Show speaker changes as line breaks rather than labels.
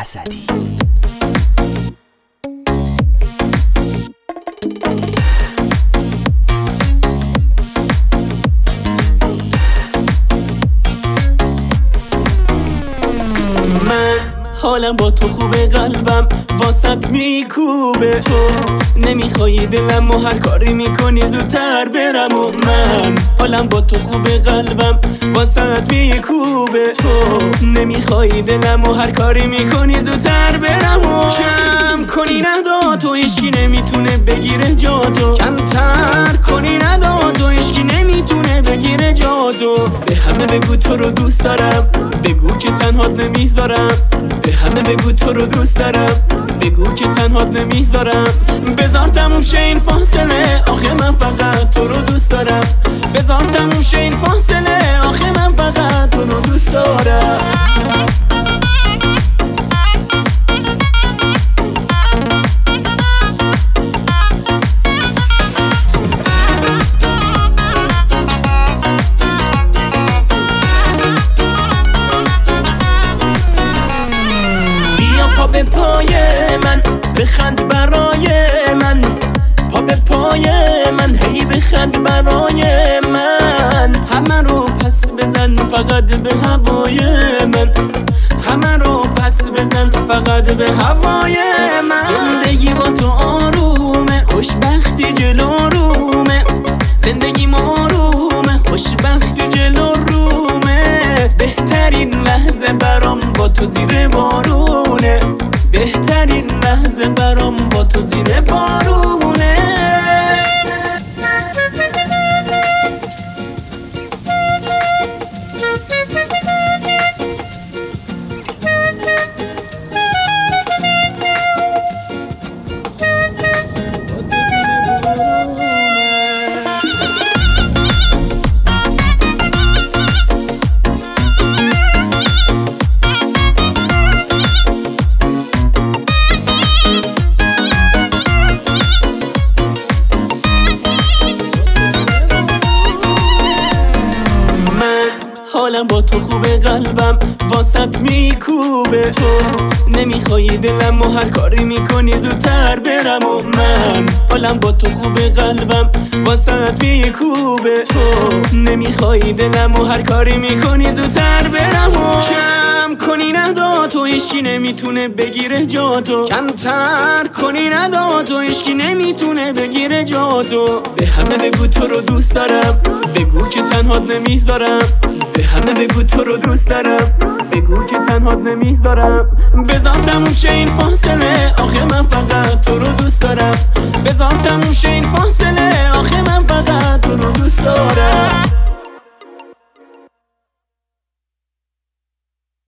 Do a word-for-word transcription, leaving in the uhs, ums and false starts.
اسدی.
حالم با تو خوبه، قلبم واسط میکوبه. تو نمیخوای دلم و هر کاری میکنی زودتر برم. و من حالم با تو خوبه، قلبم واسط میکوبه. تو نمیخوای دلم و هر کاری میکنی زودتر برم. و کم کنی ندا تو هیچکی نمیتونه بگیره جاتو. کمتر کنی ندا تو هیچکی نمیتونه بگیره جاتو. به همه بگو تو رو دوست دارم، بگو که تنهات نمیذارم. به همه بگو تو رو دوست دارم، بگو که تنهات نمیذارم. بذار تموم شه این فاصله، آخه من فقط تو رو دوست دارم. بذار تموم شه این فاصله، آخه من فقط تو رو دوست دارم. پا به پای من بخند برای من، پا به پای من هی بخند برای من. همه رو پس بزن فقط به هوای من، همه رو پس بزن فقط به هوای من. زندگی با تو آرومه، خوشبختی جلو رومه. زندگی ما آرومه، خوشبختی جلو رومه. بهترین لحظه برام با تو زیر بارونه، بهترین لحظه برام با تو زیر بارونه. حالم با تو خوبه، قلبم واسط میکوبه. تو نمیخوای دلم و هر کاری میکنی زودتر برم. و من حالم با تو خوبه، قلبم واسط میکوبه. تو نمیخوای دلم و هر کاری میکنی زودتر برم. و کم کنی ندا تو هیچکی نمیتونه بگیره جاتو. کمتر کنی ندا تو هیچکی نمیتونه بگیره جاتو. به همه بگو تو رو دوست دارم، بگو که تنهات نمیذارم. به همه بگو تو رو دوست دارم، بگو که تنهات نمیذارم. بذار تموم شه این فاصله، آخه من فقط تو رو دوست دارم. بذار تموم شه این فاصله، آخه من فقط تو رو دوست دارم.